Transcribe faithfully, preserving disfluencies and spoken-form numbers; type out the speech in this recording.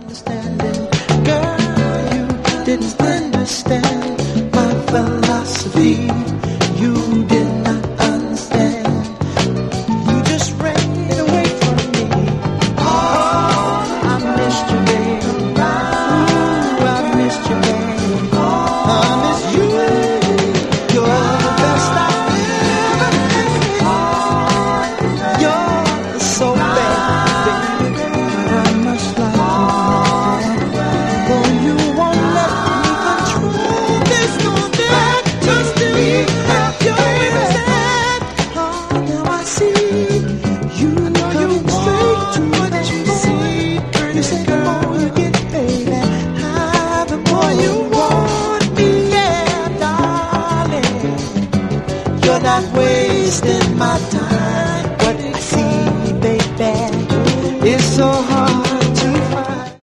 understanding. Girl, you didn't understand my philosophy. You did not understand. You just ran away from me. Oh, I missed you, baby. Ooh, I missed you, baby. I miss you. You're the best I've ever had. You're so bad, baby. I must lie. Though you won't let me control this, no doubt. Just to be happy, you're sad. Oh, now I see you coming straight to what you see. You say the more you get, baby, ah, the more you want me, yeah, darling. You're not wasting my time.